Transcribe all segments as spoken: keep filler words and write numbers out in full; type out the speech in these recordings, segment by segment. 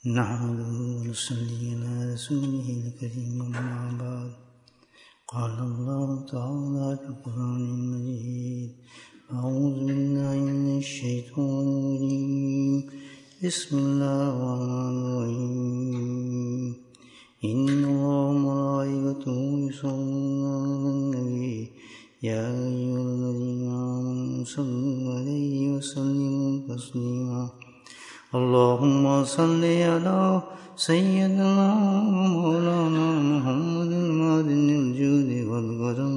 نحمده ونصلي على رسوله الكريم أما بعد قال الله تعالى في القرآن المجيد أعوذ بالله من الشيطان الرجيم بسم الله الرحمن الرحيم إن الله وملائكته يصلون على النبي يا أيها الذين آمنوا صلوا عليه وسلموا تسليما اللهم صل على سيدنا مولانا محمد المعدن الجود والكرم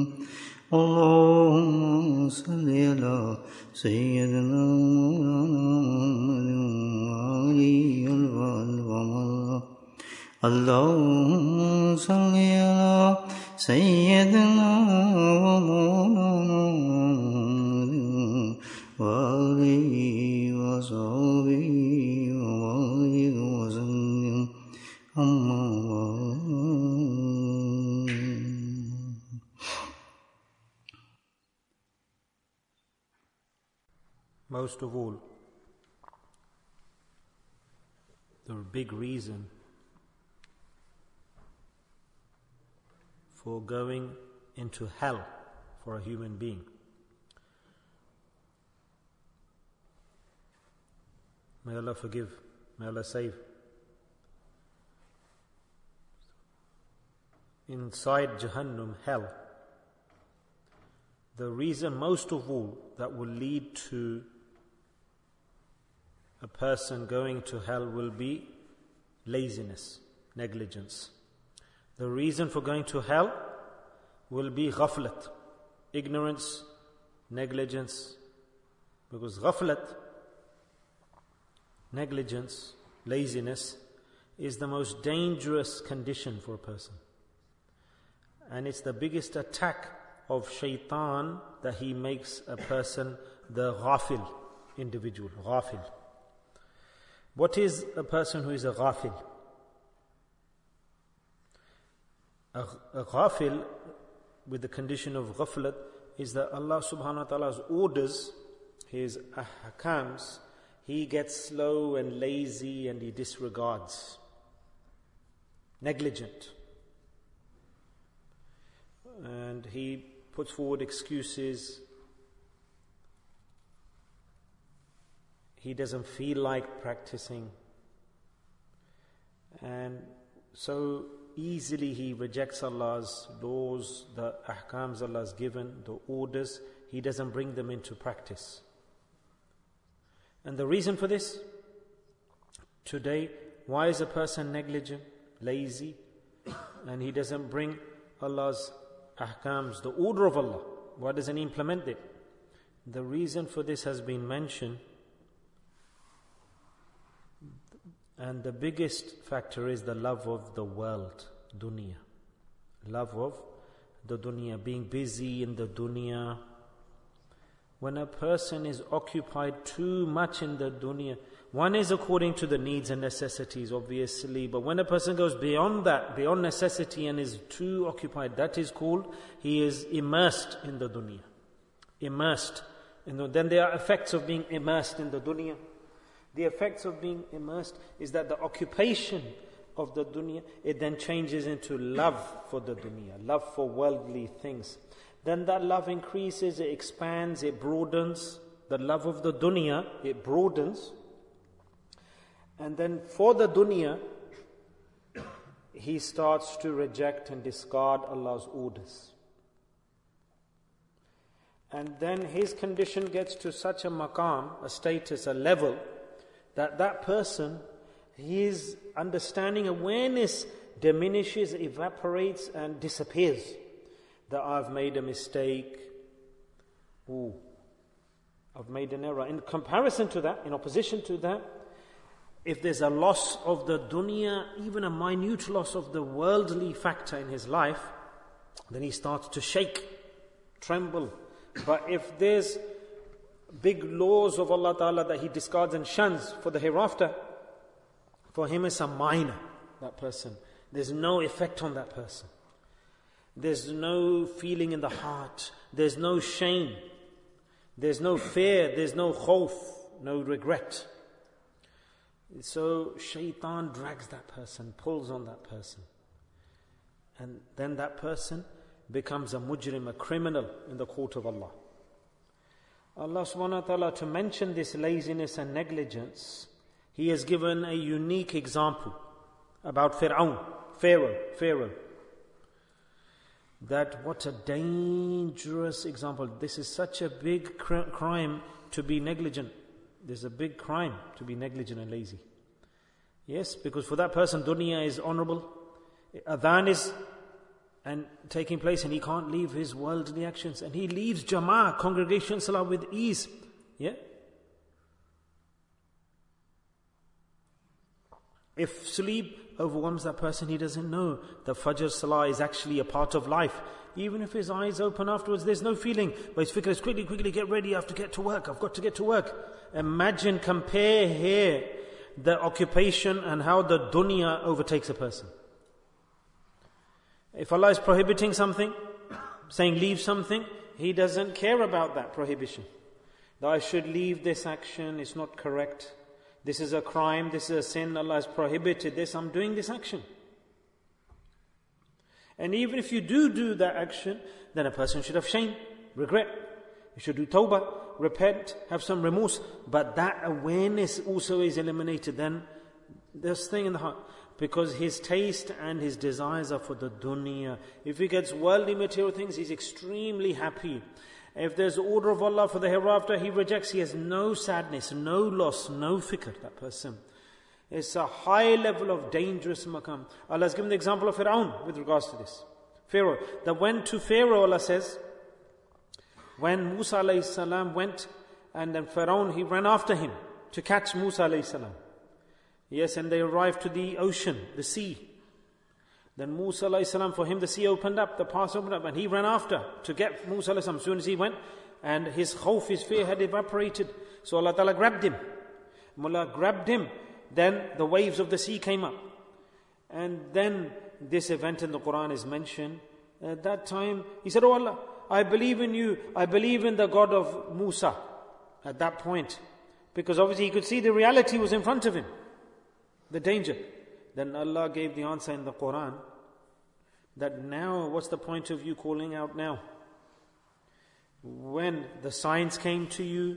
اللهم صل على سيدنا مولانا محمد وآله الفضل اللهم صل على سيدنا ومولانا محمد وآله وصحبه وبارك وسلم أما بعد. Most of all, the big reason for going into hell for a human being, may Allah forgive, may Allah save. Inside Jahannam, hell, the reason most of all that will lead to a person going to hell will be laziness, negligence. The reason for going to hell will be ghaflat, ignorance, negligence. Because ghaflat, negligence, laziness is the most dangerous condition for a person. And it's the biggest attack of shaitan that he makes a person the ghafil individual, ghafil. What is a person who is a ghafil? A, a ghafil with the condition of ghaflat is that Allah subhanahu wa ta'ala's orders, His ahkams, he gets slow and lazy and he disregards. Negligent. And he puts forward excuses. He doesn't feel like practicing. And so easily he rejects Allah's laws, the ahkams Allah has given, the orders. He doesn't bring them into practice. And the reason for this, today, why is a person negligent, lazy, and he doesn't bring Allah's ahkams, the order of Allah? Why doesn't he implement it? The reason for this has been mentioned, and the biggest factor is the love of the world, dunya. Love of the dunya, being busy in the dunya. When a person is occupied too much in the dunya, one is according to the needs and necessities, obviously, but when a person goes beyond that, beyond necessity and is too occupied, that is called, he is immersed in the dunya. Immersed. And then there are effects of being immersed in the dunya. The effects of being immersed is that the occupation of the dunya, it then changes into love for the dunya, love for worldly things. Then that love increases, it expands, it broadens. The love of the dunya, it broadens. And then for the dunya, he starts to reject and discard Allah's orders. And then his condition gets to such a maqam, a status, a level, that that person, his understanding, awareness diminishes, evaporates and disappears. That I've made a mistake. Ooh, I've made an error. In comparison to that, in opposition to that, if there's a loss of the dunya, even a minute loss of the worldly factor in his life, then he starts to shake, tremble. But if there's big laws of Allah Ta'ala that he discards and shuns for the hereafter, for him it's a minor, that person. There's no effect on that person. There's no feeling in the heart. There's no shame. There's no fear. There's no khawf, no regret. So shaitan drags that person, pulls on that person. And then that person becomes a mujrim, a criminal in the court of Allah. Allah subhanahu wa ta'ala, to mention this laziness and negligence, He has given a unique example about Fir'aun, Pharaoh, Pharaoh. That what a dangerous example. This is such a big cr- crime to be negligent. There's a big crime to be negligent and lazy. Yes, because for that person, dunya is honorable. Adhan is and taking place, and he can't leave his worldly actions. And he leaves Jama'ah, congregation salah, with ease. Yeah? If sleep overwhelms that person, he doesn't know that Fajr Salah is actually a part of life. Even if his eyes open afterwards, there's no feeling. But his fikr is quickly, quickly get ready, I have to get to work, I've got to get to work. Imagine, compare here the occupation and how the dunya overtakes a person. If Allah is prohibiting something, saying leave something, He doesn't care about that prohibition. That I should leave this action, it's not correct. This is a crime, this is a sin, Allah has prohibited this, I'm doing this action. And even if you do do that action, then a person should have shame, regret. You should do tawbah, repent, have some remorse. But that awareness also is eliminated. Then there's thing in the heart. Because his taste and his desires are for the dunya. If he gets worldly material things, he's extremely happy. If there's order of Allah for the hereafter, he rejects. He has no sadness, no loss, no fikr, that person. It's a high level of dangerous maqam. Allah has given the example of Fir'aun with regards to this. Pharaoh. That went to Pharaoh, Allah says, when Musa alayhi salam went, and then Pharaoh, he ran after him to catch Musa alayhi salam. Yes, and they arrived to the ocean, the sea. Then Musa alayhi salam, for him the sea opened up, the pass opened up, and he ran after to get Musa alayhi salam. As soon as he went, and his khawf, his fear had evaporated. So Allah Ta'ala grabbed him. Mullah grabbed him. Then the waves of the sea came up. And then this event in the Quran is mentioned. At that time, he said, Oh Allah, I believe in you. I believe in the God of Musa. At that point. Because obviously he could see the reality was in front of him. The danger. Then Allah gave the answer in the Quran. That now, what's the point of you calling out now? When the signs came to you,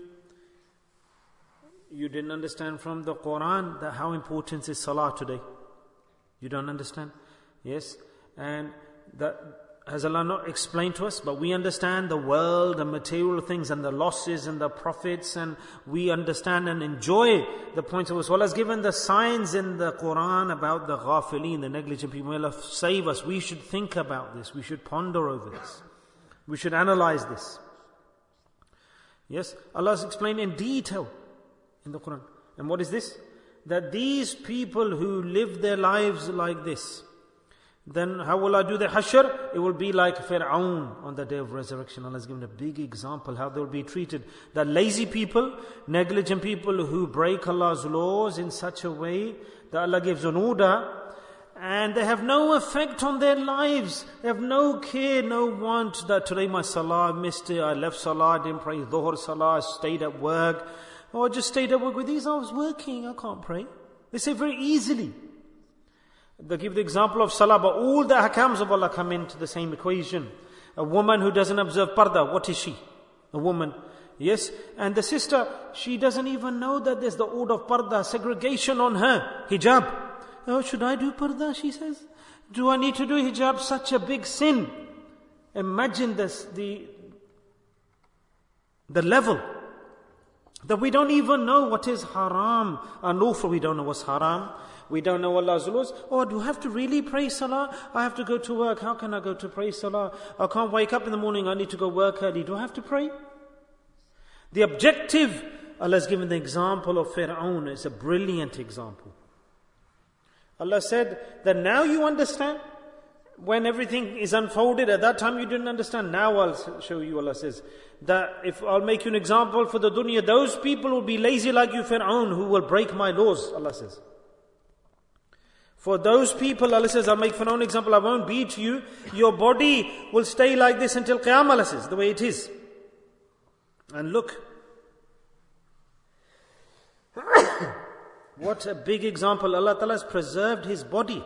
you didn't understand from the Quran that how important is Salah today. You don't understand? Yes. And that has Allah not explained to us, but we understand the world, the material things and the losses and the profits, and we understand and enjoy the points of us. Allah has given the signs in the Quran about the ghafileen, the negligent people. May Allah save us. We should think about this. We should ponder over this. We should analyze this. Yes, Allah has explained in detail in the Quran. And what is this? That these people who live their lives like this, then how will I do the hashr? It will be like Fir'aun on the day of resurrection. Allah has given a big example how they will be treated. That lazy people, negligent people who break Allah's laws in such a way that Allah gives an order, and they have no effect on their lives. They have no care, no want that today my salah, I missed it, I left salah, I didn't pray dhuhr salah, I stayed at work. Or I just stayed at work with these, I was working, I can't pray. They say very easily. They give the example of salah, but all the ahkams of Allah come into the same equation. A woman who doesn't observe parda, what is she? A woman. Yes, and the sister, she doesn't even know that there's the order of parda, segregation on her, hijab. Oh, should I do parda, she says? Do I need to do hijab? Such a big sin. Imagine this, the, the level. That we don't even know what is haram. Unlawful, we don't know what's haram. We don't know Allah's laws. Oh, do I have to really pray salah? I have to go to work. How can I go to pray salah? I can't wake up in the morning. I need to go work early. Do I have to pray? The objective, Allah has given the example of Fir'aun. It's a brilliant example. Allah said that now you understand. When everything is unfolded, at that time you didn't understand. Now I'll show you, Allah says, that if I'll make you an example for the dunya, those people will be lazy like you, Fir'aun, who will break my laws, Allah says. For those people, Allah says, I'll make Fir'aun an example, I won't beat you. Your body will stay like this until Qiyamah, Allah says, the way it is. And look, What a big example. Allah Ta'ala has preserved his body.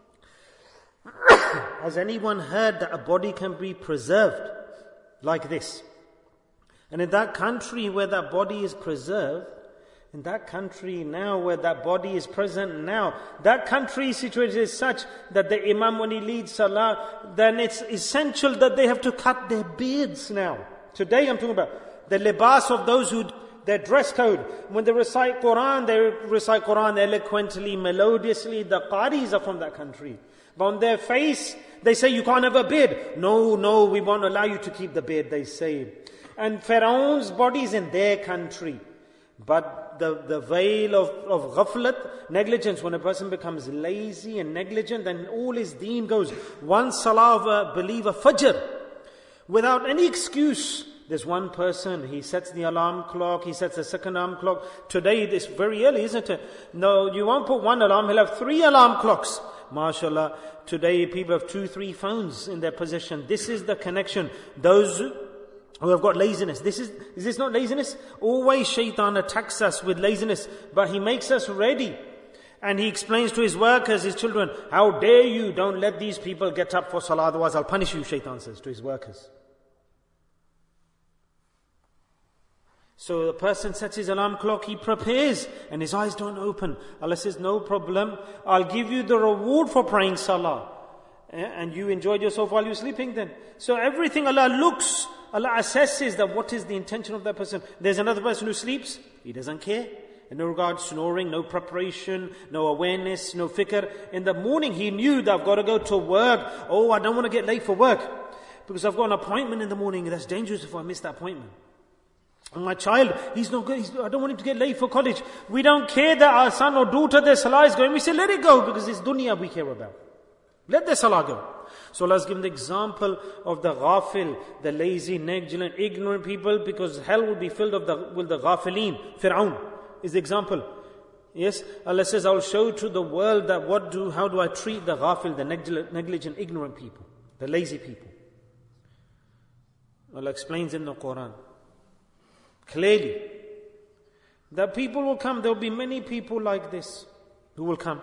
Has anyone heard that a body can be preserved like this? And in that country where that body is preserved, in that country now where that body is present now, that country situation is such that the imam, when he leads salah, then it's essential that they have to cut their beards now. Today I'm talking about the libas of those who, their dress code. When they recite Quran, they recite Quran eloquently, melodiously. The qaris are from that country. But on their face, they say, you can't have a beard. No, no, we won't allow you to keep the beard, they say. And Pharaoh's body is in their country. But the, the veil of, of ghaflat, negligence, when a person becomes lazy and negligent, then all his deen goes. One salah of a believer, fajr, without any excuse. There's one person, he sets the alarm clock, he sets the second alarm clock. Today, it's very early, isn't it? No, you won't put one alarm, he'll have three alarm clocks. MashaAllah, today people have two, three phones in their possession. This is the connection. Those who have got laziness. This is, is this not laziness? Always shaitan attacks us with laziness, but he makes us ready. And he explains to his workers, his children, how dare you, don't let these people get up for salah, otherwise I'll punish you, shaitan says to his workers. So the person sets his alarm clock, he prepares, and his eyes don't open. Allah says, no problem, I'll give you the reward for praying salah. And you enjoyed yourself while you're sleeping then. So everything Allah looks, Allah assesses that what is the intention of that person. There's another person who sleeps, he doesn't care. In no regard, snoring, no preparation, no awareness, no fikr. In the morning he knew that I've got to go to work. Oh, I don't want to get late for work, because I've got an appointment in the morning. That's dangerous if I miss that appointment. And my child, he's not good, he's, I don't want him to get late for college. We don't care that our son or daughter, their salah is going. We say, let it go, because it's dunya we care about. Let their salah go. So Allah has given the example of the ghafil, the lazy, negligent, ignorant people, because hell will be filled of the, with the ghafileen. Fir'aun is the example. Yes, Allah says, I will show to the world that what do, how do I treat the ghafil, the negligent, negligent, ignorant people, the lazy people. Allah explains in the Quran clearly that people will come. There will be many people like this who will come.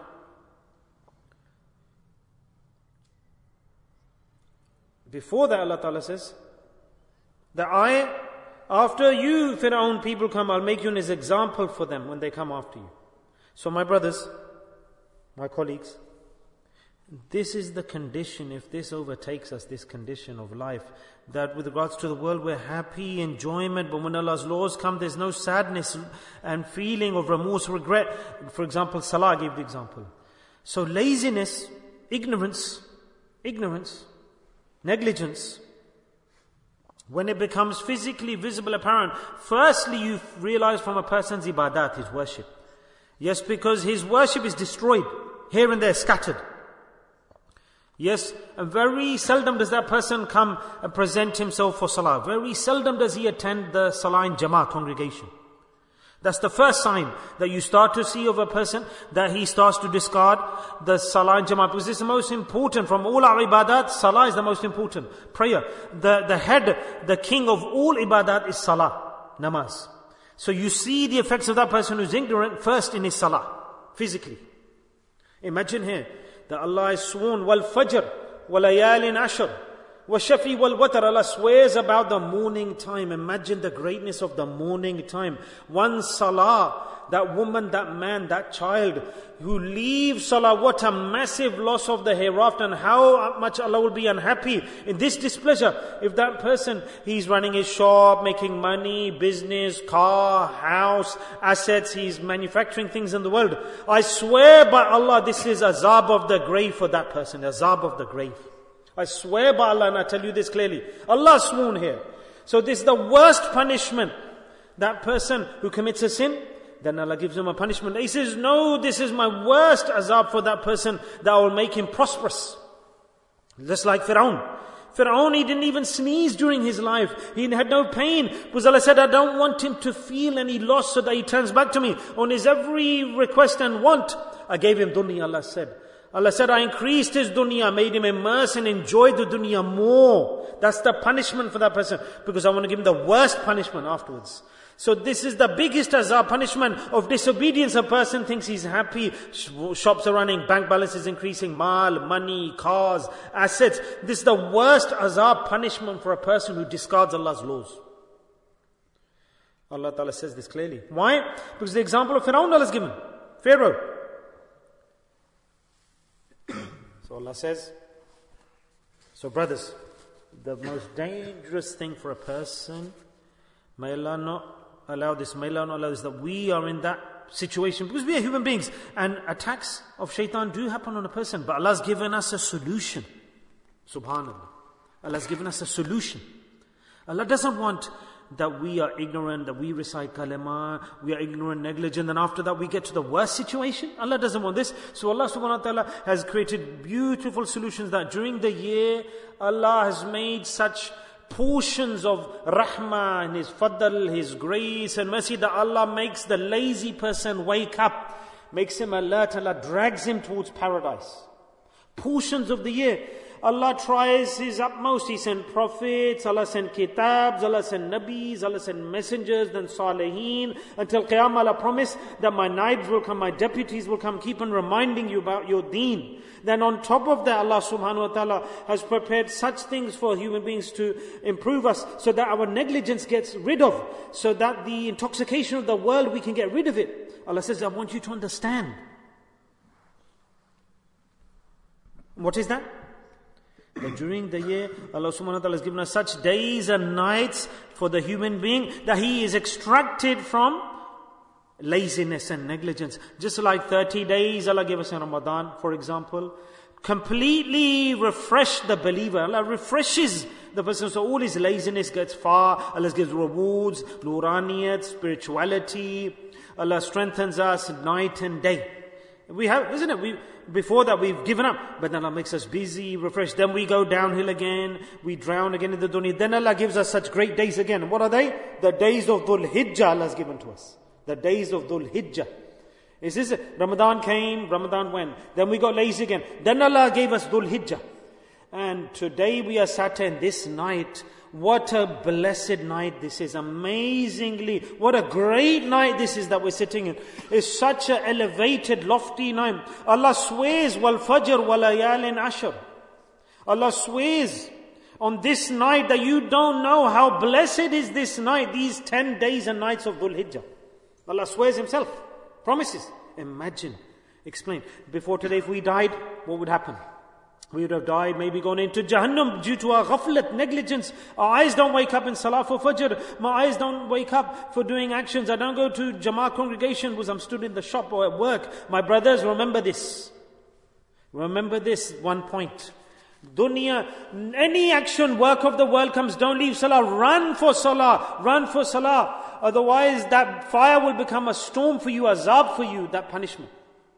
Before that, Allah Ta'ala says that I, after you, Fir'aun people come, I'll make you an example for them when they come after you. So my brothers, my colleagues, this is the condition, if this overtakes us, this condition of life, that with regards to the world we're happy, enjoyment, but when Allah's laws come, there's no sadness and feeling of remorse, regret. For example, salah, I gave the example. So laziness, ignorance, ignorance, negligence, when it becomes physically visible, apparent, firstly you realize from a person's ibadat, his worship. Yes, because his worship is destroyed, here and there, scattered. Yes, and very seldom does that person come and present himself for salah. Very seldom does he attend the salah in Jama'at congregation. That's the first sign that you start to see of a person, that he starts to discard the salah in Jama'at. Because it's the most important from all our ibadat. Salah is the most important. Prayer. The, the head, the king of all ibadat is salah, namaz. So you see the effects of that person who's ignorant first in his salah, physically. Imagine here that Allah has sworn, wal fajr, wal layalin ashr, wa shafi wal watar. Allah swears about the morning time. Imagine the greatness of the morning time. One salah, that woman, that man, that child who leaves salah, what a massive loss of the hereafter, and how much Allah will be unhappy in this displeasure. If that person, he's running his shop, making money, business, car, house, assets, he's manufacturing things in the world. I swear by Allah, this is azab of the grave for that person, azab of the grave. I swear by Allah, and I tell you this clearly. Allah sworn here. So this is the worst punishment. That person who commits a sin, then Allah gives him a punishment. He says, no, this is my worst azab for that person, that will make him prosperous. Just like Fir'aun. Fir'aun, he didn't even sneeze during his life. He had no pain. Because Allah said, I don't want him to feel any loss so that he turns back to me. On his every request and want, I gave him dunya, Allah said. Allah said, I increased his dunya, made him immerse and enjoy the dunya more. That's the punishment for that person. Because I want to give him the worst punishment afterwards. So this is the biggest azab, punishment of disobedience. A person thinks he's happy, shops are running, bank balance is increasing, mal, money, cars, assets. This is the worst azab, punishment for a person who discards Allah's laws. Allah Ta'ala says this clearly. Why? Because the example of Fir'aun Allah has given. Pharaoh. So Allah says, so brothers, the most dangerous thing for a person, may Allah not allow this, may Allah not allow this, that we are in that situation, because we are human beings, and attacks of shaitan do happen on a person, but Allah has given us a solution. Subhanallah. Allah has given us a solution. Allah doesn't want that we are ignorant, that we recite kalima, we are ignorant, negligent, and after that we get to the worst situation. Allah doesn't want this. So Allah subhanahu wa ta'ala has created beautiful solutions that during the year, Allah has made such portions of rahmah and His fadl, His grace and mercy, that Allah makes the lazy person wake up, makes him alert, Allah drags him towards paradise. Portions of the year, Allah tries His utmost. He sent prophets, Allah sent kitabs, Allah sent nabis, Allah sent messengers, then salihin. Until Qiyamah, Allah promised that my naibs will come, my deputies will come, keep on reminding you about your deen. Then on top of that, Allah subhanahu wa ta'ala has prepared such things for human beings to improve us, so that our negligence gets rid of, so that the intoxication of the world, we can get rid of it. Allah says, I want you to understand. What is that? That during the year, Allah subhanahu wa ta'ala has given us such days and nights for the human being that he is extracted from laziness and negligence. Just like thirty days Allah gave us in Ramadan, for example, completely refresh the believer. Allah refreshes the person, so all his laziness gets far. Allah gives rewards, nuraniyat, spirituality. Allah strengthens us night and day. We have, isn't it? We before that we've given up, but then Allah makes us busy, refreshed. Then we go downhill again, we drown again in the dunya. Then Allah gives us such great days again. And what are they? The days of Dhul Hijjah Allah has given to us. The days of Dhul Hijjah. Is this Ramadan came, Ramadan went. Then we got lazy again. Then Allah gave us Dhul Hijjah. And today we are sat in this night. What a blessed night this is. Amazingly, what a great night this is that we're sitting in. It's such an elevated, lofty night. Allah swears, wal fajr wal layalin ashr. Allah swears on this night that you don't know how blessed is this night, these ten days and nights of Dhul Hijjah. Allah swears Himself, promises. Imagine, explain. Before today, if we died, what would happen? We would have died, maybe gone into Jahannam due to our ghaflat, negligence. Our eyes don't wake up in Salah for Fajr. My eyes don't wake up for doing actions. I don't go to Jama'ah congregation because I'm stood in the shop or at work. My brothers, remember this. Remember this one point. Dunya, any action, work of the world comes, don't leave Salah. Run for Salah. Run for Salah. Otherwise that fire will become a storm for you, azab for you, that punishment.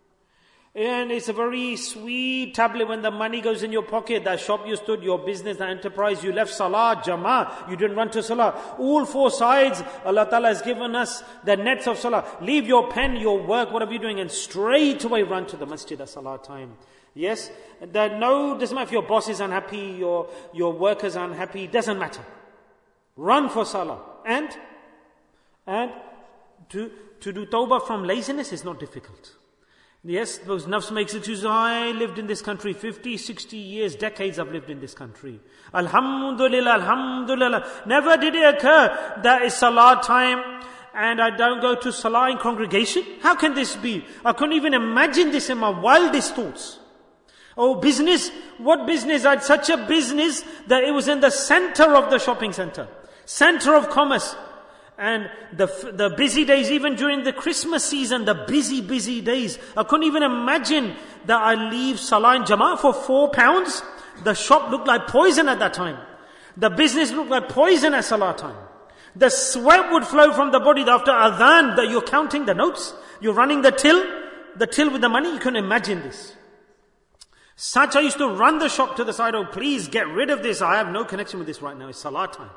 And it's a very sweet tablet when the money goes in your pocket, that shop you stood, your business, the enterprise, you left Salah, Jama'ah, you didn't run to Salah. All four sides, Allah Ta'ala has given us the nets of Salah. Leave your pen, your work, whatever you're doing, and straight away run to the masjid at Salah time. Yes, that no, doesn't matter if your boss is unhappy, your, your workers are unhappy, doesn't matter. Run for Salah. And, and to, to do tawbah from laziness is not difficult. Yes, because nafs makes excuse. I lived in this country fifty, sixty years, decades I've lived in this country. Alhamdulillah, Alhamdulillah. Never did it occur that it's Salah time and I don't go to Salah in congregation. How can this be? I couldn't even imagine this in my wildest thoughts. Oh, business? What business? I had such a business that it was in the center of the shopping center. Center of commerce. And the the busy days, even during the Christmas season, the busy, busy days. I couldn't even imagine that I leave Salah in Jama'ah for four pounds. The shop looked like poison at that time. The business looked like poison at Salah time. The sweat would flow from the body after adhan, that you're counting the notes. You're running the till, the till with the money. You couldn't imagine this. Such I used to run the shop to the side. Oh, please get rid of this. I have no connection with this right now. It's Salah time.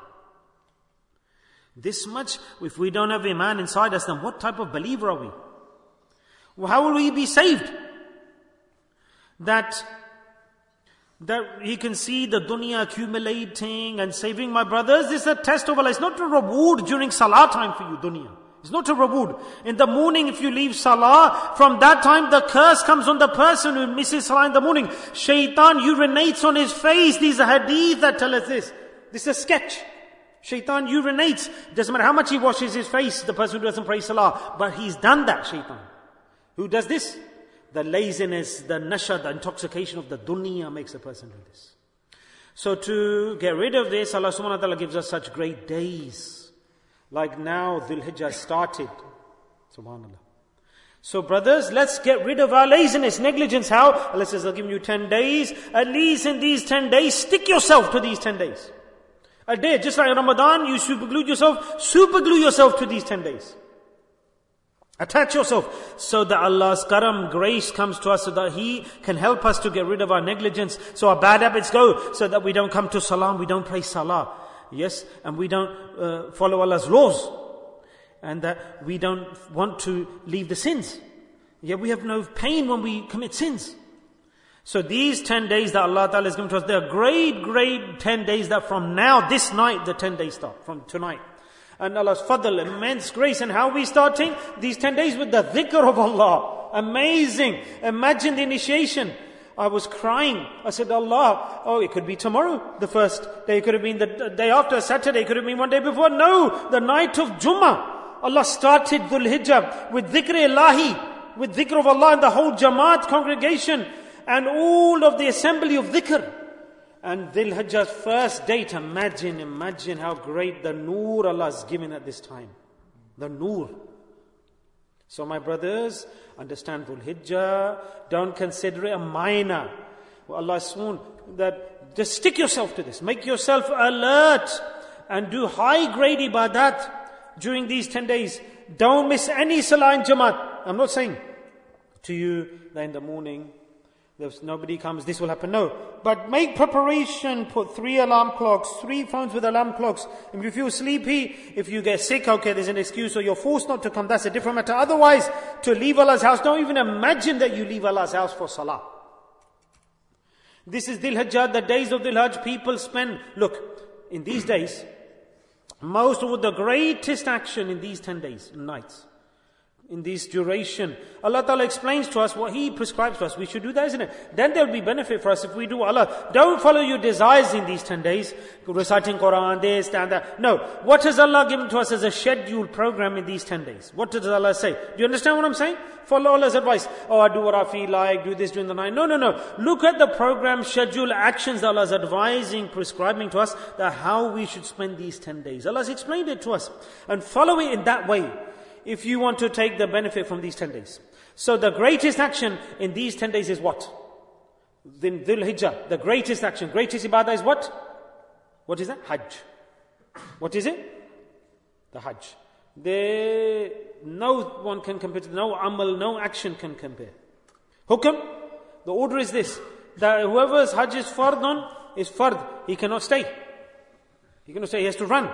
This much, if we don't have Iman inside us, then what type of believer are we? Well, how will we be saved? That that he can see the dunya accumulating and saving. My brothers, this is a test of Allah. It's not a reward during salah time for you, dunya. It's not a reward. In the morning, if you leave salah, from that time the curse comes on the person who misses salah in the morning. Shaitan urinates on his face. These are hadith that tell us this. This is a sketch. Shaitan urinates. Doesn't matter how much he washes his face, the person who doesn't pray salah. But he's done that, shaitan. Who does this? The laziness, the nasha, the intoxication of the dunya makes a person do this. So to get rid of this, Allah subhanahu wa ta'ala gives us such great days. Like now, Dhul Hijjah started. Subhanallah. So brothers, let's get rid of our laziness, negligence. How? Allah says, I'll give you ten days. At least in these ten days, stick yourself to these ten days. A day, just like Ramadan, you superglue yourself, superglue yourself to these ten days. Attach yourself so that Allah's karam, grace comes to us so that He can help us to get rid of our negligence. So our bad habits go so that we don't come to salah, we don't pray salah. Yes, and we don't uh, follow Allah's laws. And that we don't want to leave the sins. Yet we have no pain when we commit sins. So these ten days that Allah Ta'ala is giving to us, they are great, great ten days that from now, this night, the ten days start, from tonight. And Allah's fadl, immense grace. And how are we starting? These ten days with the dhikr of Allah. Amazing. Imagine the initiation. I was crying. I said, Allah, oh, it could be tomorrow, the first day. It could have been the day after, Saturday. It could have been one day before. No, the night of Jummah. Allah started Dhul Hijjah with dhikr ilahi, with dhikr of Allah and the whole Jamaat congregation and all of the assembly of dhikr. And Dhul Hijjah's first date, imagine, imagine how great the Noor Allah has given at this time. The Noor. So my brothers, understand Dhul Hijjah. Don't consider it a minor. Well, Allah has sworn that just stick yourself to this. Make yourself alert and do high grade ibadat during these ten days. Don't miss any salah in Jamaat. I'm not saying to you that in the morning, if nobody comes, this will happen. No. But make preparation, put three alarm clocks, three phones with alarm clocks. If you feel sleepy, if you get sick, okay, there's an excuse, or you're forced not to come, that's a different matter. Otherwise, to leave Allah's house, don't even imagine that you leave Allah's house for salah. This is Dhul Hijjah, the days of Dhul Hajj, people spend, look, in these days, most of the greatest action in these ten days, nights, in this duration. Allah Ta'ala explains to us what He prescribes to us. We should do that, isn't it? Then there will be benefit for us if we do. Allah, don't follow your desires in these ten days, reciting Quran, this, and that. No. What has Allah given to us as a scheduled program in these ten days? What does Allah say? Do you understand what I'm saying? Follow Allah's advice. Oh, I do what I feel like, do this during the night. No, no, no. Look at the program, schedule, actions that Allah is advising, prescribing to us, that how we should spend these ten days. Allah has explained it to us. And follow it in that way, if you want to take the benefit from these ten days. So the greatest action in these ten days is what? In Dhul Hijjah, the greatest action, greatest ibadah is what? What is that? Hajj. What is it? The Hajj. There, no one can compare to, no amal, no action can compare. Hukam, the order is this, that whoever's Hajj is fard on, is fard. He cannot stay. He cannot stay, he has to run.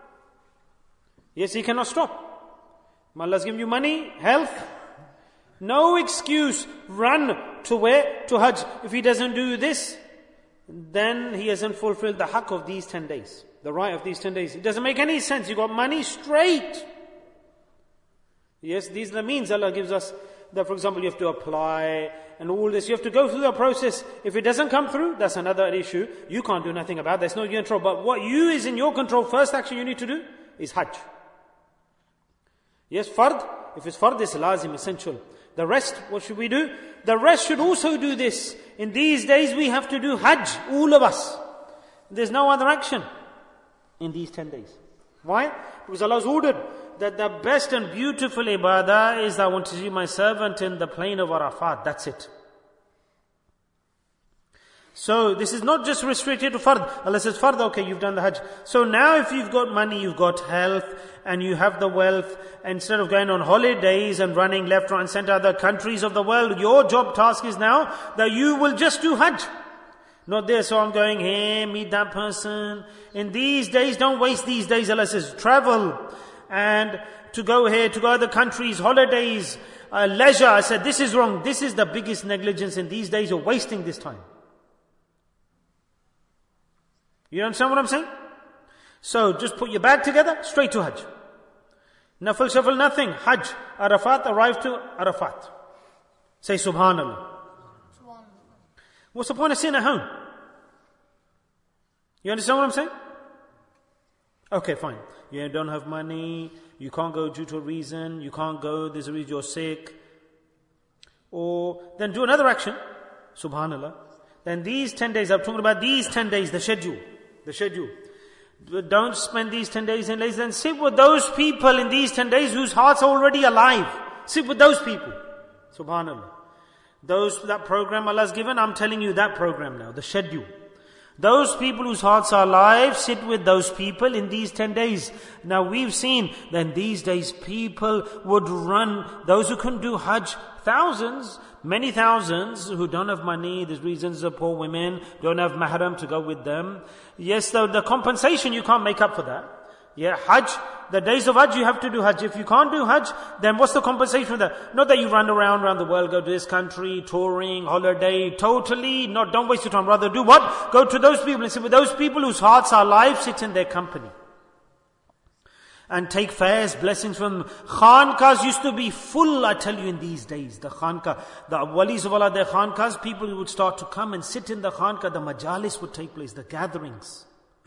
Yes, he cannot stop. Allah's given you money, health. No excuse. Run to where? To Hajj. If he doesn't do this, then he hasn't fulfilled the haqq of these ten days. The right of these ten days. It doesn't make any sense. You got money straight. Yes, these are the means Allah gives us. That, for example, you have to apply and all this. You have to go through the process. If it doesn't come through, that's another issue. You can't do nothing about that. It's not in your control. But what you is in your control, first action you need to do is Hajj. Yes, fard. If it's fard, it's lazim, essential. The rest, what should we do? The rest should also do this. In these days, we have to do Hajj, all of us. There's no other action in these ten days. Why? Because Allah has ordered that the best and beautiful ibadah is, I want to see my servant in the plain of Arafat. That's it. So this is not just restricted to fard. Allah says fard, okay, you've done the Hajj. So now if you've got money, you've got health, and you have the wealth, instead of going on holidays and running left, right and center other countries of the world, your job task is now that you will just do Hajj. Not there, so I'm going here, meet that person. In these days, don't waste these days. Allah says travel and to go here, to go other countries, holidays, uh, leisure. I said this is wrong. This is the biggest negligence in these days. You're wasting this time. You understand what I'm saying? So just put your bag together, straight to Hajj. Nafil, shuffle, nothing. Hajj, Arafat, arrive to Arafat. Say Subhanallah. Subhanallah. What's the point of sitting at home? You understand what I'm saying? Okay, fine. You don't have money, you can't go due to a reason, you can't go, there's a reason you're sick. Or then do another action. Subhanallah. Then these ten days, I'm talking about these ten days, the schedule. The schedule. Don't spend these ten days in lazy, then sit with those people in these ten days whose hearts are already alive. Sit with those people. Subhanallah. Those, that program Allah's given, I'm telling you that program now, the schedule. Those people whose hearts are alive, sit with those people in these ten days. Now we've seen that in these days people would run, those who couldn't do Hajj, thousands, many thousands who don't have money, there's reasons of poor women, don't have mahram to go with them. Yes, the, the compensation you can't make up for that. Yeah, Hajj, the days of Hajj you have to do Hajj. If you can't do Hajj, then what's the compensation for that? Not that you run around around the world, go to this country, touring, holiday, totally, not, don't waste your time. Rather do what? Go to those people and sit with those people whose hearts are alive, sit in their company. And take fairs, blessings from them. Khankas used to be full, I tell you, in these days. The khanka, the walis of Allah, their khankas, people would start to come and sit in the khanka, the majalis would take place, the gatherings.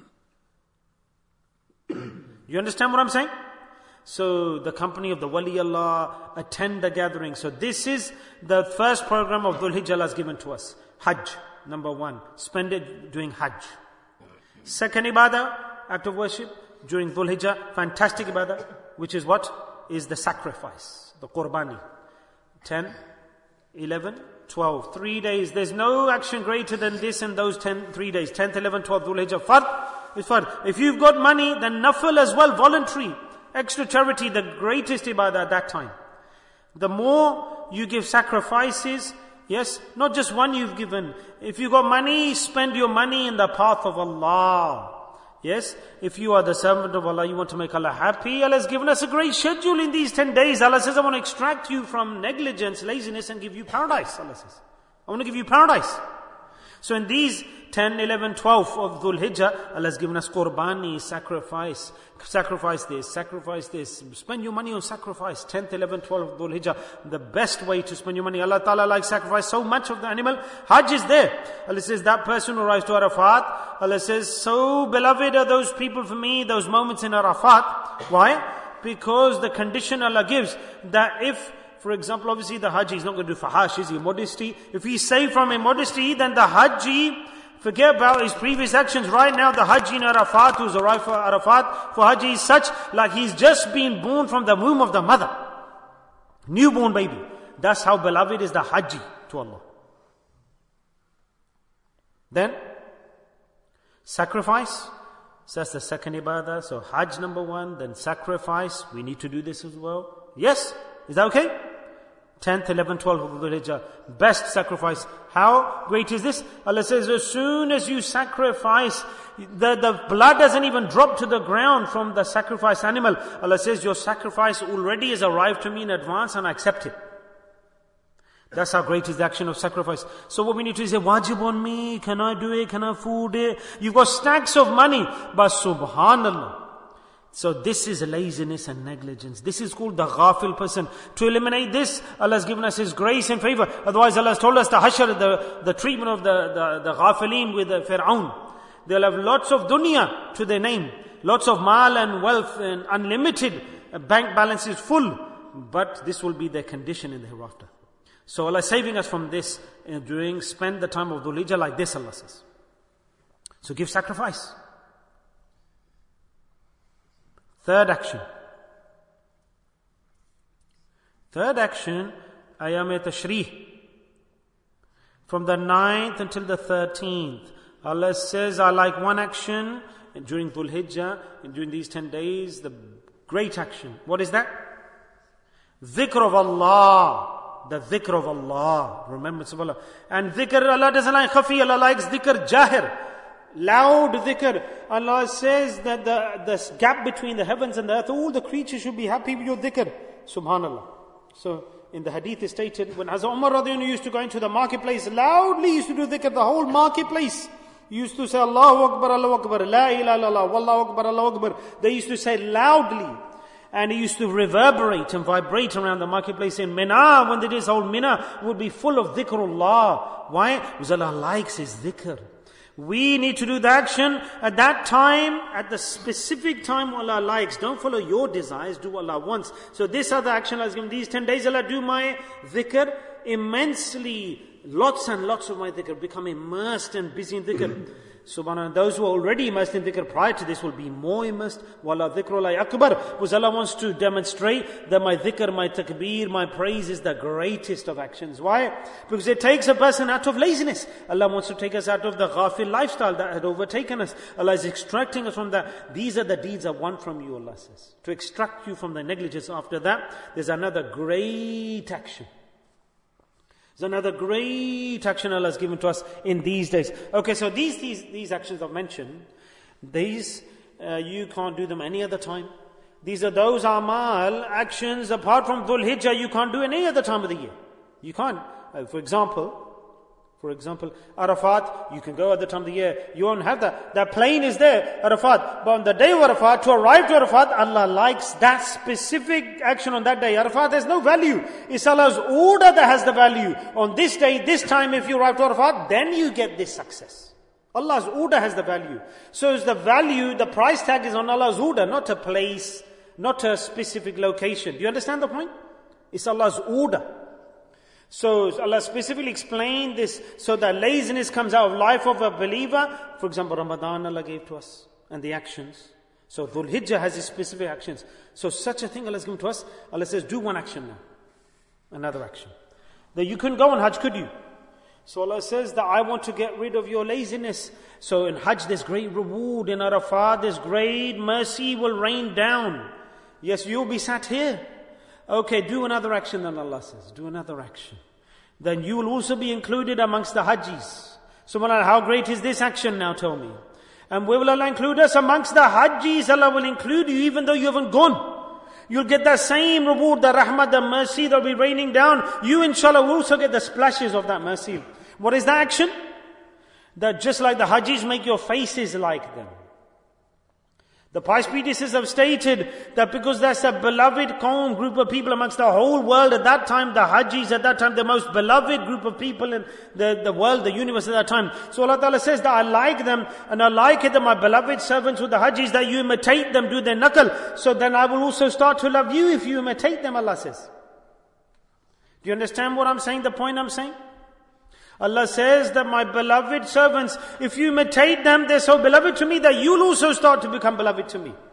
You understand what I'm saying? So the company of the Wali Allah, attend the gathering. So this is the first program of Dhul Hijjah Allah has given to us. Hajj, number one. Spend it doing Hajj. Second ibadah, act of worship, during Dhul Hijjah, fantastic ibadah, which is what? Is the sacrifice, the qurbani. ten, eleven, twelve, three days. There's no action greater than this in those ten, three days. tenth, eleventh, twelfth, Dhul Hijjah. Fard. If you've got money, then nafil as well, voluntary, extra charity, the greatest ibadah at that time. The more you give sacrifices, yes, not just one you've given. If you've got money, spend your money in the path of Allah. Yes, if you are the servant of Allah, you want to make Allah happy, Allah has given us a great schedule in these ten days. Allah says, I want to extract you from negligence, laziness and give you paradise. Allah says, I want to give you paradise. So in these ten, eleven, twelve of Dhul Hijjah, Allah has given us qurbani, sacrifice, sacrifice this, sacrifice this, spend your money on sacrifice. tenth, eleventh, twelfth of Dhul Hijjah, the best way to spend your money. Allah Ta'ala likes sacrifice so much of the animal. Hajj is there. Allah says, that person who arrives to Arafat, Allah says, so beloved are those people for me, those moments in Arafat. Why? Because the condition Allah gives, that if, for example, obviously the Haji is not going to do fahash, is he? Modesty. If he's saved from immodesty, then the Haji, forget about his previous actions. Right now, the Haji in Arafat, who's arrived for Arafat, for Haji is such, like he's just been born from the womb of the mother. Newborn baby. That's how beloved is the Haji to Allah. Then, sacrifice. So that's the second ibadah. So Hajj number one, then sacrifice. We need to do this as well. Yes? Is that okay? tenth, eleventh, twelfth of Dhul Hijjah. Best sacrifice. How great is this? Allah says, as soon as you sacrifice, the, the blood doesn't even drop to the ground from the sacrifice animal. Allah says, your sacrifice already has arrived to me in advance and I accept it. That's how great is the action of sacrifice. So what we need to say, wajib on me, can I do it, can I afford it? You've got stacks of money, but subhanallah. So this is laziness and negligence. This is called the ghafil person. To eliminate this, Allah has given us His grace and favor. Otherwise Allah has told us the hashar, the, the treatment of the, the, the ghafileen with the Fir'aun. They'll have lots of dunya to their name. Lots of mal and wealth and unlimited bank balances full. But this will be their condition in the hereafter. So Allah is saving us from this during, spend the time of Dhul Hijjah like this, Allah says. So give sacrifice. Third action. Third action, Ayam Tashreeh. From the ninth until the thirteenth. Allah says, I like one action during Dhul Hijjah, and during these ten days, the great action. What is that? Dhikr of Allah. The dhikr of Allah. Remembrance of Allah. And dhikr, Allah doesn't like khafi, Allah likes dhikr jahir. Loud dhikr. Allah says that the, the gap between the heavens and the earth, all the creatures should be happy with your dhikr. Subhanallah. So, in the hadith is stated, when Hazrat Umar radiallahu anhu used to go into the marketplace, loudly used to do dhikr, the whole marketplace. used to say Allahu Akbar, Allahu Akbar, La ilaha illallah, Wallahu Akbar, Allahu Akbar. They used to say loudly. And it used to reverberate and vibrate around the marketplace in Mina. When it is old Mina, would be full of dhikrullah. Why? Because Allah likes His dhikr. We need to do the action at that time, at the specific time Allah likes. Don't follow your desires, do what Allah wants. So this other action Allah has given, these ten days Allah do my dhikr immensely. Lots and lots of my dhikr, become immersed and busy in dhikr. Subhanallah, those who are already immersed in dhikr prior to this will be more immersed. Wala dhikrullah akbar. Because Allah wants to demonstrate that my dhikr, my takbir, my praise is the greatest of actions. Why? Because it takes a person out of laziness. Allah wants to take us out of the ghafil lifestyle that had overtaken us. Allah is extracting us from that. These are the deeds I want from you, Allah says. To extract you from the negligence. After that, there's another great action. There's another great action Allah has given to us in these days. Okay, so these these, these actions I've mentioned, these uh, you can't do them any other time. These are those amal, actions, apart from Dhul Hijjah, you can't do any other time of the year. You can't. Uh, for example, for example, Arafat, you can go at the time of the year. You won't have that. That plane is there, Arafat. But on the day of Arafat, to arrive to Arafat, Allah likes that specific action on that day. Arafat has no value. It's Allah's order that has the value. On this day, this time, if you arrive to Arafat, then you get this success. Allah's order has the value. So it's the value, the price tag is on Allah's order, not a place, not a specific location. Do you understand the point? It's Allah's order. So Allah specifically explained this so that laziness comes out of life of a believer. For example, Ramadan Allah gave to us and the actions. So Dhul Hijjah has its specific actions. So such a thing Allah has given to us. Allah says, do one action now. Another action. That you couldn't go on Hajj, could you? So Allah says that I want to get rid of your laziness. So in Hajj there's great reward. In Arafat there's great mercy will rain down. Yes, you'll be sat here. Okay, do another action, then Allah says. Do another action. Then you will also be included amongst the Hajjis. Subhanallah, how great is this action now, tell me. And where will Allah include us? Amongst the Hajjis, Allah will include you even though you haven't gone. You'll get the same reward, the rahmah, the mercy that will be raining down. You inshallah will also get the splashes of that mercy. What is that action? That just like the Hajjis make your faces like them. The pious predecessors have stated that because that's a beloved qawm, group of people amongst the whole world at that time, the Hajjis at that time, the most beloved group of people in the, the world, the universe at that time. So Allah Ta'ala says that I like them and I like it that my beloved servants with the Hajjis, that you imitate them, do their naql. So then I will also start to love you if you imitate them, Allah says. Do you understand what I'm saying, the point I'm saying? Allah says that my beloved servants, if you imitate them, they're so beloved to me that you'll also start to become beloved to me.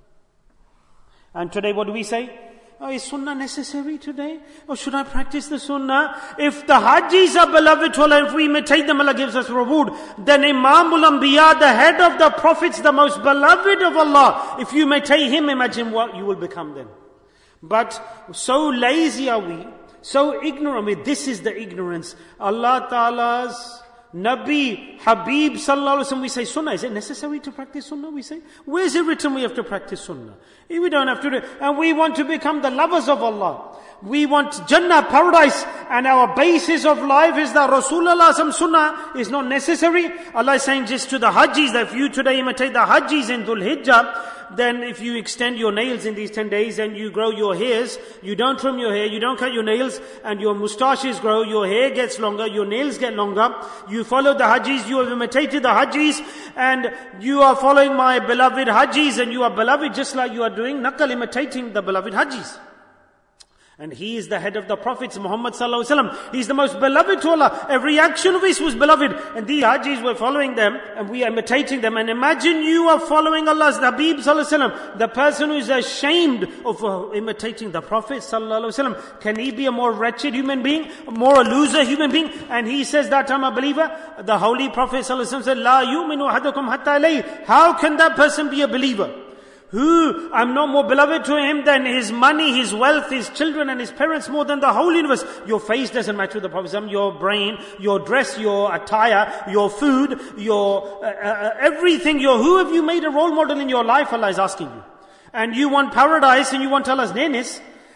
And today what do we say? Oh, is sunnah necessary today? Or should I practice the sunnah? If the Hajjis are beloved to Allah, if we imitate them, Allah gives us reward. Then Imamul Anbiya, the head of the prophets, the most beloved of Allah, if you imitate him, imagine what you will become then. But so lazy are we, so ignorant. I mean, this is the ignorance. Allah Ta'ala's Nabi, Habib Sallallahu Alaihi Wasallam, we say sunnah. Is it necessary to practice sunnah? We say. Where is it written we have to practice sunnah? We don't have to do it. And we want to become the lovers of Allah. We want Jannah, paradise. And our basis of life is that Rasulullah sunnah is not necessary. Allah is saying just to the Hajjis that if you today imitate the Hajjis in Dhul Hijjah, then if you extend your nails in these ten days and you grow your hairs, you don't trim your hair, you don't cut your nails, and your moustaches grow, your hair gets longer, your nails get longer, you follow the Hajjis, you have imitated the Hajjis, and you are following my beloved Hajjis, and you are beloved just like you are doing naqal, imitating the beloved Hajjis. And he is the head of the prophets, Muhammad Sallallahu Alaihi Wasallam. He is the most beloved to Allah. Every action of his was beloved. And the Hajjis were following them, and we are imitating them. And imagine you are following Allah's Habib Sallallahu Alaihi Wasallam. The person who is ashamed of uh, imitating the Prophet Sallallahu Alaihi Wasallam. Can he be a more wretched human being? More a loser human being? And he says that I'm a believer. The Holy Prophet Sallallahu Alaihi Wasallam said, La yu'minu ahadukum hatta alayhi. How can that person be a believer? Who, I'm not more beloved to him than his money, his wealth, his children and his parents more than the whole universe. Your face doesn't match with the Prophet, your brain, your dress, your attire, your food, your uh, uh, everything, your, who have you made a role model in your life? Allah is asking you. And you want paradise and you want Allah's nearness.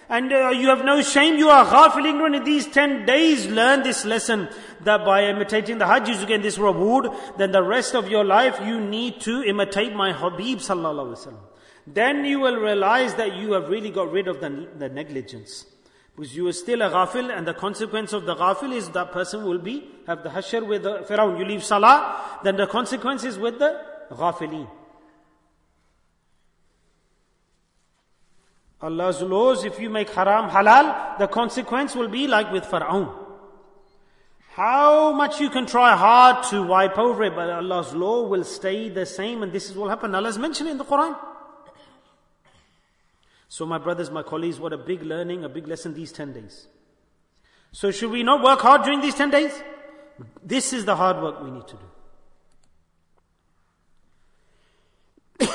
And uh, you have no shame, you are ghafil, ignorant in these ten days. Learn this lesson, that by imitating the Hajj you get this reward. Then the rest of your life you need to imitate my Habib sallallahu alaihi wasallam. Then you will realize that you have really got rid of the, the negligence. Because you are still a ghafil, and the consequence of the ghafil is that person will be, have the hashar with the Firaun. You leave salah, then the consequence is with the ghafilin. Allah's laws, if you make haram halal, the consequence will be like with Firaun. How much you can try hard to wipe over it, but Allah's law will stay the same, and this is what will happen. Allah has mentioned it in the Quran. So my brothers, my colleagues, what a big learning, a big lesson these ten days. So should we not work hard during these ten days? This is the hard work we need to do.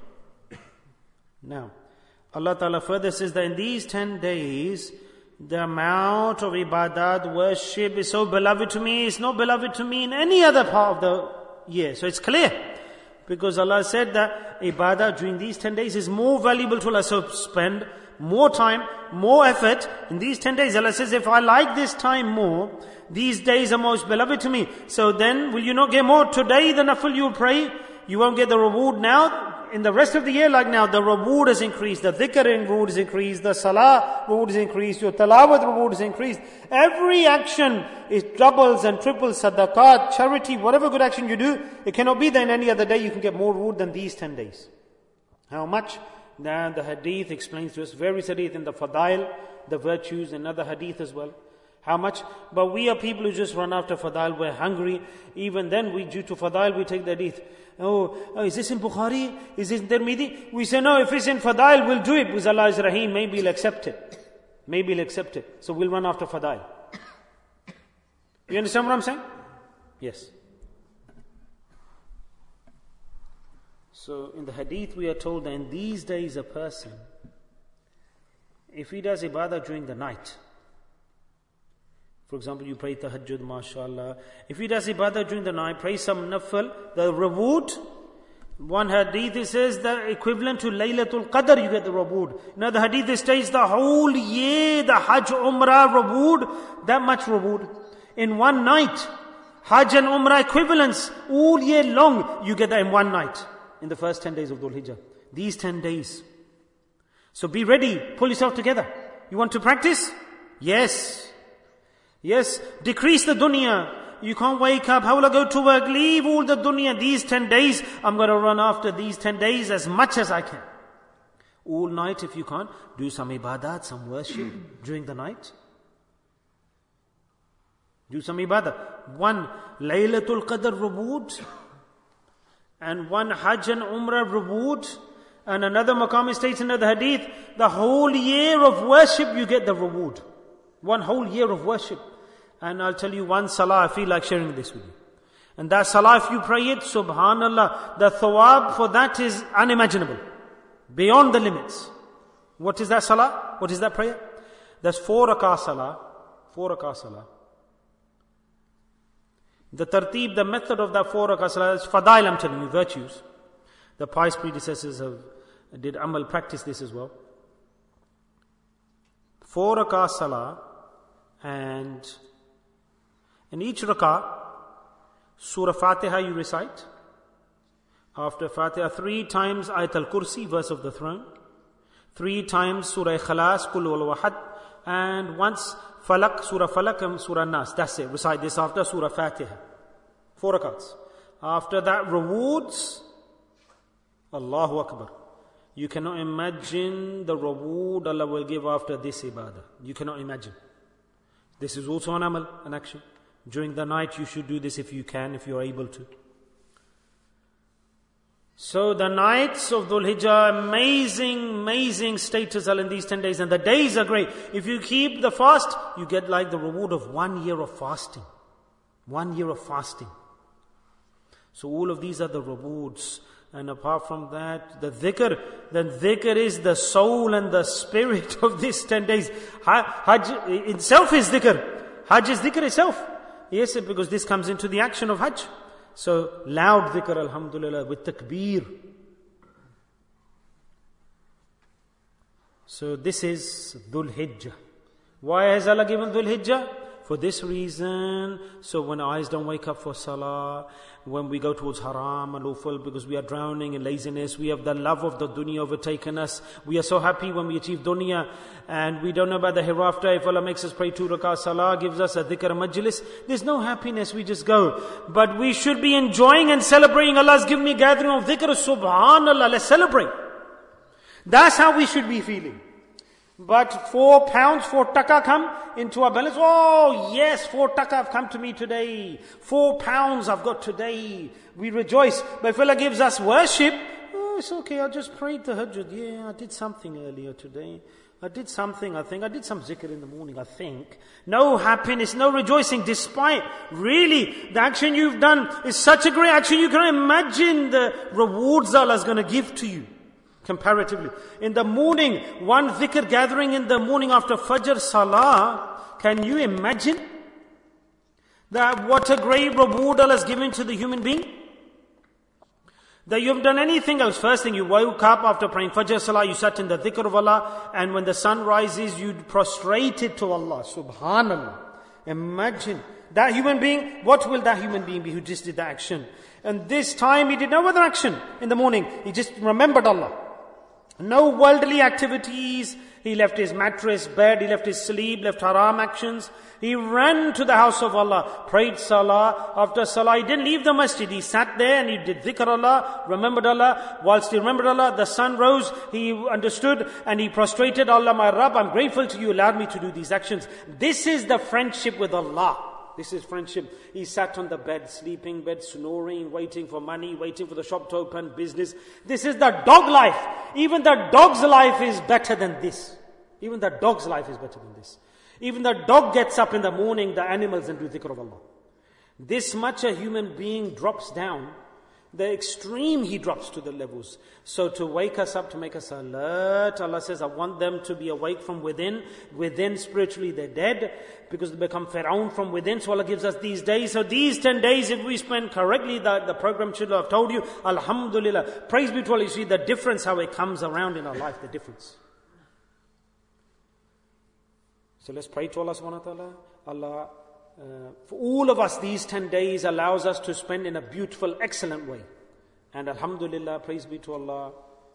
Now, Allah Ta'ala further says that in these ten days, the amount of ibadat, worship is so beloved to me, it's not beloved to me in any other part of the year. So it's clear. Because Allah said that ibadah during these ten days is more valuable to Allah. So spend more time, more effort in these ten days. Allah says, if I like this time more, these days are most beloved to me. So then, will you not get more today than nafil you will pray? You won't get the reward now. In the rest of the year, like now, the reward has increased, the dhikr reward has increased, the salah reward has increased, your talawat reward has increased. Every action is doubles and triples, sadaqat, charity, whatever good action you do, it cannot be that in any other day you can get more reward than these ten days. How much? Now the hadith explains to us, various hadith in the fadail, the virtues, another hadith as well. How much? But we are people who just run after fadail, we're hungry. Even then, we due to fadail, we take the hadith. Oh, oh, is this in Bukhari? Is this in Tirmidhi? We say, no, if it's in Fadail, we'll do it. Because Allah is Rahim, maybe He'll accept it. Maybe He'll accept it. So we'll run after Fadail. You understand what I'm saying? Yes. So in the hadith we are told that in these days a person, if he does ibadah during the night, for example, you pray tahajjud, mashallah. If he does ibadah during the night, pray some nafil, the reward, one hadith it says the equivalent to Laylatul Qadr, you get the reward. Another hadith it states the whole year, the Hajj Umrah reward, that much reward. In one night, Hajj and Umrah equivalents, all year long, you get that in one night, in the first ten days of Dhul Hijjah. These ten days. So be ready, pull yourself together. You want to practice? Yes. Yes, decrease the dunya. You can't wake up, how will I go to work? Leave all the dunya. These ten days, I'm going to run after these ten days as much as I can. All night if you can't, do some ibadat, some worship during the night. Do some ibadah. One Laylatul Qadr reward, and one Hajj and Umrah reward, and another maqam states in the hadith, the whole year of worship you get the reward. One whole year of worship. And I'll tell you one salah, I feel like sharing this with you. And that salah, if you pray it, subhanallah, the thawab for that is unimaginable. Beyond the limits. What is that salah? What is that prayer? That's four rakah salah. Four rakah salah. The tartib, the method of that four rakah salah is fadail, I'm telling you, virtues. The pious predecessors have did amal, practice this as well. Four rakah salah, and in each rakah, Surah Fatiha you recite. After Fatiha, three times Ayat al-Kursi, verse of the throne. Three times Surah Khalas, Kul wal Wahad. And once Falak, Surah Falak and Surah Nas. That's it. Recite this after Surah Fatiha. Four rakats. After that, rewards. Allahu Akbar. You cannot imagine the reward Allah will give after this ibadah. You cannot imagine. This is also an amal, an action. During the night you should do this if you can, if you are able to. So the nights of Dhul Hijjah, amazing, amazing status are in these ten days. And the days are great. If you keep the fast, you get like the reward of one year of fasting. One year of fasting. So all of these are the rewards. And apart from that, the dhikr, the dhikr is the soul and the spirit of these ten days. Hajj itself is dhikr. Hajj is dhikr itself. Yes, because this comes into the action of Hajj. So loud dhikr, alhamdulillah, with takbir. So this is Dhul Hijjah. Why has Allah given Dhul Hijjah? For this reason, so when our eyes don't wake up for salah, when we go towards haram and lawful because we are drowning in laziness, we have the love of the dunya overtaken us. We are so happy when we achieve dunya and we don't know about the hereafter. If Allah makes us pray two rakah salah, gives us a dhikr majlis, there's no happiness, we just go. But we should be enjoying and celebrating. Allah has given me a gathering of dhikr, subhanallah, let's celebrate. That's how we should be feeling. But four pounds, four taka come into our balance. Oh yes, four taka have come to me today. Four pounds I've got today. We rejoice. But if Allah gives us worship, oh it's okay, I just prayed the tahajjud. Yeah, I did something earlier today. I did something, I think. I did some zikr in the morning, I think. No happiness, no rejoicing, despite really the action you've done is such a great action. You can imagine the rewards Allah is going to give to you. Comparatively. In the morning, one dhikr gathering in the morning after Fajr Salah, can you imagine that what a great reward Allah has given to the human being? That you haven't done anything else. First thing, you woke up after praying Fajr Salah, you sat in the dhikr of Allah, and when the sun rises, you prostrated to Allah. Subhanallah. Imagine that human being, what will that human being be who just did that action? And this time he did no other action in the morning. He just remembered Allah. No worldly activities. He left his mattress, bed, he left his sleep, left haram actions. He ran to the house of Allah, prayed salah. After salah, he didn't leave the masjid. He sat there and he did dhikr Allah, remembered Allah. Whilst he remembered Allah, the sun rose, he understood and he prostrated. Allah, my Rabb, I'm grateful to you, allowed me to do these actions. This is the friendship with Allah. This is friendship. He sat on the bed, sleeping bed, snoring, waiting for money, waiting for the shop to open, business. This is the dog life. Even the dog's life is better than this. Even the dog's life is better than this. Even the dog gets up in the morning, the animals, and do dhikr of Allah. This much a human being drops down. The extreme he drops to the levels. So to wake us up, to make us alert, Allah says, I want them to be awake from within. Within spiritually they're dead because they become Fir'aun from within. So Allah gives us these days. So these ten days, if we spend correctly, the, the program should have told you, Alhamdulillah. Praise be to Allah. You see the difference, how it comes around in our life, the difference. So let's pray to Allah subhanahu wa ta'ala. Allah, Uh, for all of us, these ten days allows us to spend in a beautiful, excellent way. And Alhamdulillah, praise be to Allah.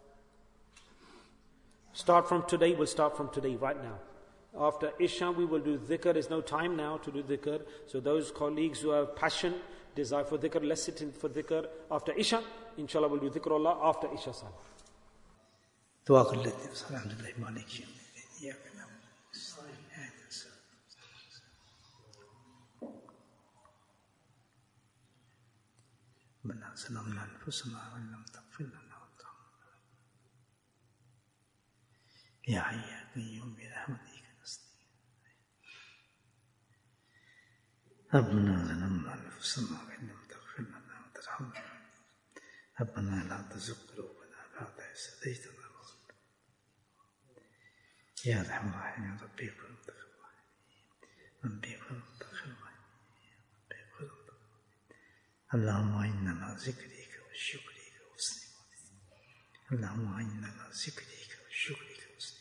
Start from today, we'll start from today, right now. After Isha, we will do dhikr. There's no time now to do dhikr. So those colleagues who have passion, desire for dhikr, let's sit in for dhikr. After Isha, inshallah, we'll do dhikr Allah after Isha Salah. Dua kar lete hain. Alhamdulillah, Malik yawm din. ربنا ظلمنا أنفسنا وإن لم تغفر لنا وترحمنا يا حي يا قيوم برحمتك نستغيث ربنا ظلمنا أنفسنا وإن لم تغفر لنا وترحمنا ربنا لا تزغ قلوبنا بعد إذ هديتنا يا أرحم الراحمين ربي كن تغفر ربي كن تغفر اللهم إنا على ذكرك وشكرك وحسن عبادتك اللهم إنا على ذكرك وشكرك وحسن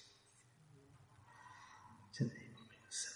عبادتك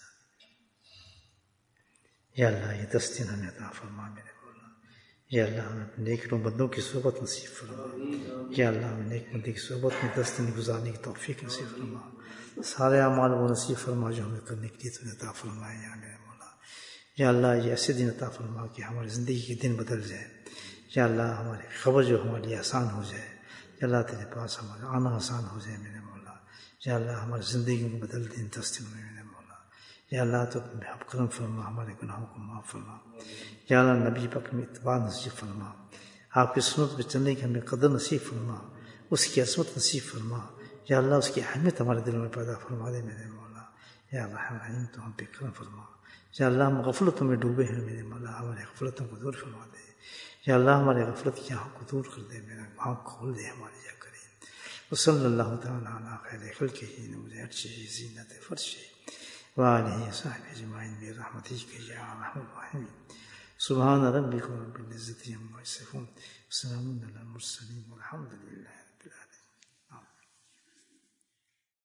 या अल्लाह ये दस दिन हमें अता फरमा मेरे मौला या अल्लाह हमें नेक बंदों की सोबत नसीब फरमा या अल्लाह हमें नेक बंदे की सोबत में दस दिन गुजारने की तौफीक नसीब फरमा सारे अमाल वो नसीब फरमा जो हमें करने के लिए तूने अता फरमाया या मेरे मौला या अल्लाह ये ऐसे दिन अता फरमा कि हमारी ज़िंदगी के दिन बदल जाए या अल्लाह हमारी खबर जो हमारे लिए आसान हो जाए या अल्लाह तेरे पास हमारा आना आसान हो जाए मेरे मौला या अल्लाह हमारी ज़िंदगी को बदल दे इन दस दिनों में मेरे मौला या अल्लाह तो आप करम फरमा हमारे गुनाहों को माफ़ फरमा या अल्लाह नबी पाक में इत्तबा नसीब फरमा आपकी सुन्नत पर चलने की हमें कदर नसीब फरमा उसकी असमत नसीब फरमा या अल्लाह उसकी अहमियत हमारे दिलों में पैदा फरमा दे मेरे मौला या रहमान तो हम पे करम फरमा या अल्लाह हम गफलतों में डूबे हैं मेरे मौला हमारे गफलतों को दूर फरमा दे या अल्लाह हमारे गफलत की आँख को दूर कर दे मेरा आँख खोल दे हमारी या करें वसल्लल्लाहु तआला अला खैरि खल्क़िही नूरि अर्शिही ज़ीनत फ़र्शिही व आलिहि व सहबिही अजमईन बिरहमतिका या अरहमर राहिमीन सुब्हान रब्बिका रब्बिल इज़्ज़ति अम्मा यसिफ़ून व सलामुन अलल मुरसलीन वल्हम्दुलिल्लाहि